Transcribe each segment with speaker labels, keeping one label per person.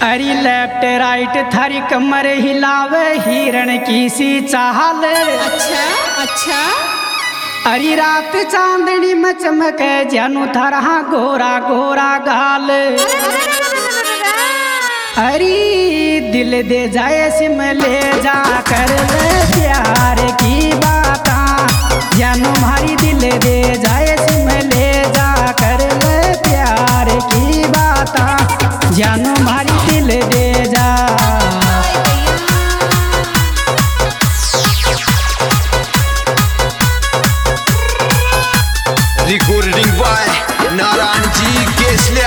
Speaker 1: अरे left right थारी कमर हिलावे हिरण की सी चाल।
Speaker 2: अच्छा अच्छा।
Speaker 1: अरे रात चांदनी में चमके जानू थारा गोरा गोरा गाल। अरे दिल दे जाए सिम ले जा कर ले प्यार की बाता। जानू हमारी दिल दे जाए सिम ले जा कर ले प्यार की बाता। जानू हमारी दिल दे जा।
Speaker 3: Recording by Naran G Keslia.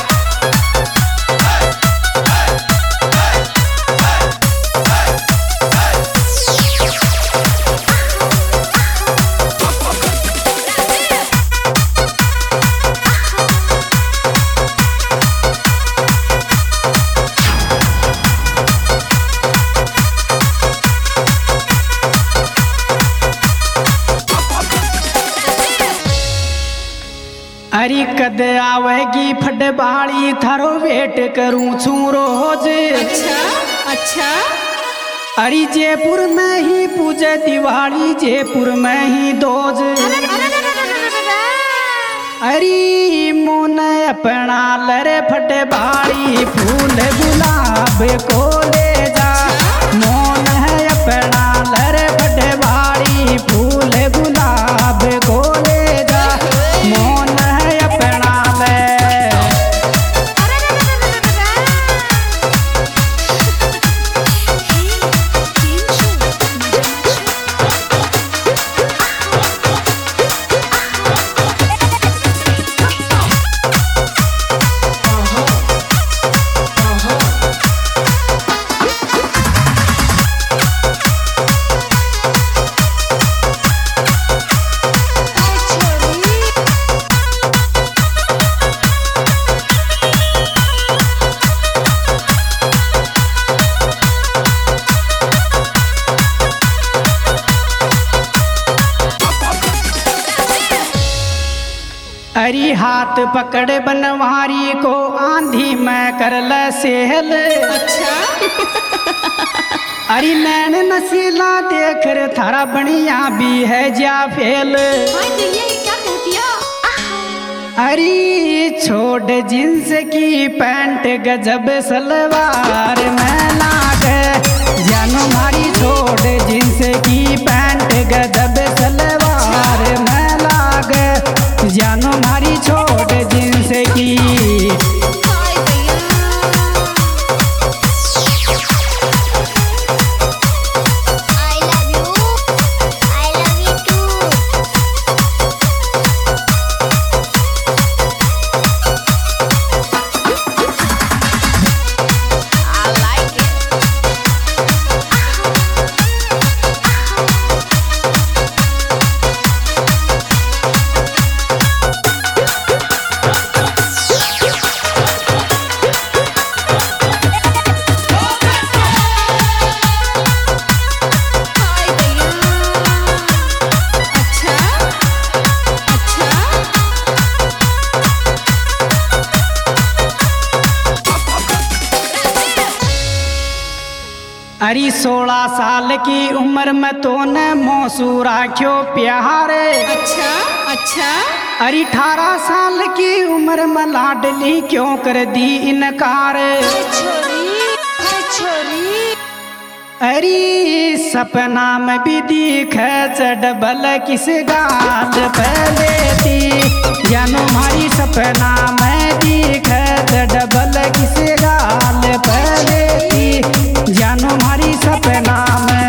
Speaker 1: अरे कद आवेगी फटबाड़ी थारो वेट करूं छू रोज।
Speaker 2: अच्छा अच्छा।
Speaker 1: अरे जयपुर में ही पूजे दिवाली जयपुर में ही दोज। अरे मोन अपना लरे फटबाड़ी फूल गुलाब को ले जा। मोन है अपना लरे फटबाड़ी फूल गुलाब को ले जा। मोन है अपना ले। अरे हाथ पकड़ बनवारी को आंधी में कर ल सेहल।
Speaker 2: अच्छा।
Speaker 1: अरे नैन नसीला देख रे थारा बनिया भी है जा फेल।
Speaker 2: क्या कह दिया?
Speaker 1: अरे छोड़ जींस की पैंट गजब सलवार में लागे। जानू मारी छोड़ जींस की पैंट गजब सलवार में लागे। जानू मारी छोड़ जींस की। अरे 16 साल की उम्र में तो न मौसू राख्यो प्यार।
Speaker 2: अच्छा अच्छा।
Speaker 1: अरे 18 साल की उम्र में लाडली क्यों कर दी इनकार। अरे सपना में भी दिखे डबल किस गाल पे लेती। जानू हमारी सपना में दिखे डबल किस गाल पे लेती। जानू हमारी सपना में।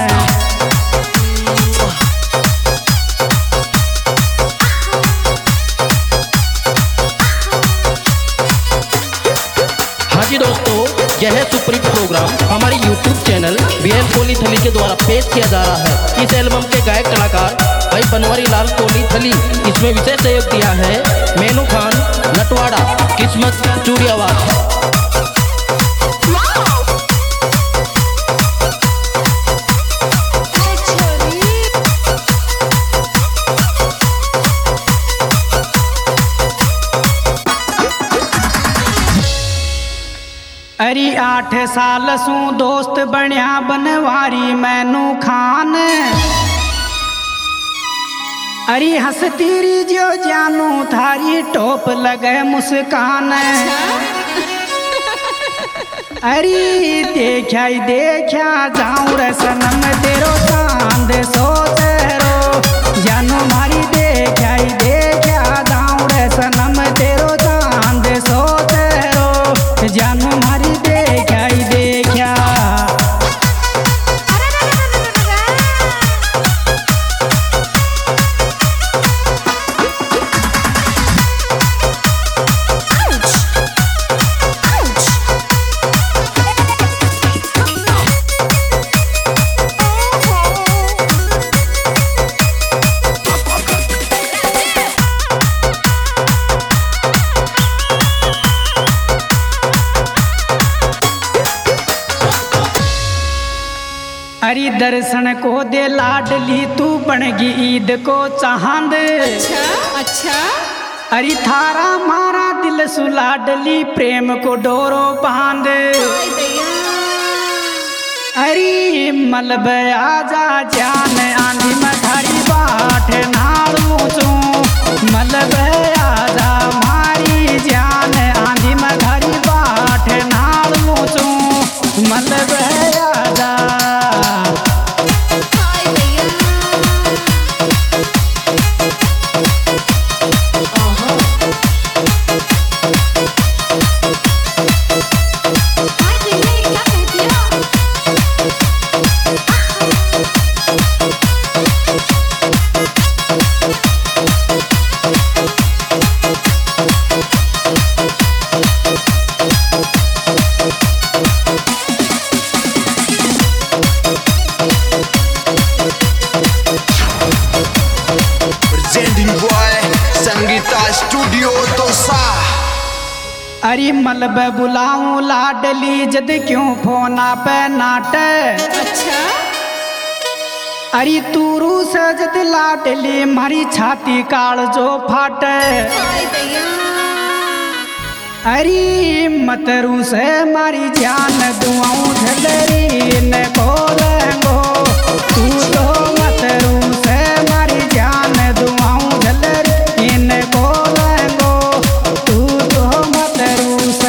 Speaker 4: हाँ जी दोस्तों, यह सुपरहिट प्रोग्राम हमारे YouTube चैनल BL कोहली थली के द्वारा पेश किया जा रहा है। इस एल्बम के गायक कलाकार भाई बनवारी लाल कोहली थली। इसमें विशेष सहयोग दिया है मेनू खान नटवाड़ा, किस्मत चूड़ियावास।
Speaker 1: अरे 8 साल सू दोस्त बनिया बनवारी मैनू खान। अरे हंसतीरी जो जानू थारी टोप लगे मुस्कान। अरे देखा ही देखा जाऊं रे सनम तेरो चांद सोचरो जानू मारी। देखा ही देखा जाऊं रे सनम तेरो चांद सोचरो जानू मारी। देखा ही देखा अरे दर्शन को दे लाडली तू बनगी ईद को चांद।
Speaker 2: अच्छा अच्छा।
Speaker 1: अरे थारा मारा दिल सुलाडली प्रेम को डोरो बांध।
Speaker 2: हाय दैया।
Speaker 1: अरे मलब आजा जान आंधी में थारी बाट नाड़ू चू। मलब आजा मारी जान आंधी में थारी बाट नाड़ू चू। मलब आजा
Speaker 2: हाय दैया। हाय दैया ये क्या कह दिया?
Speaker 3: Presenting by Sangeeta Studio Tosa.
Speaker 1: अरे मलब बुलाऊं लाडली जद क्यों फोना पे नाट।
Speaker 2: अच्छा।
Speaker 1: अरे तूरू सजद लाडली मारी छाती काल जो फाट।
Speaker 2: हाय दैया।
Speaker 1: अरे मतरू से मारी जान दुआऊं झलरी न बोलेंगो। तू तो मतरू से मारी जान दुआऊं झलरी न बोलेंगो। तू तो मतरू से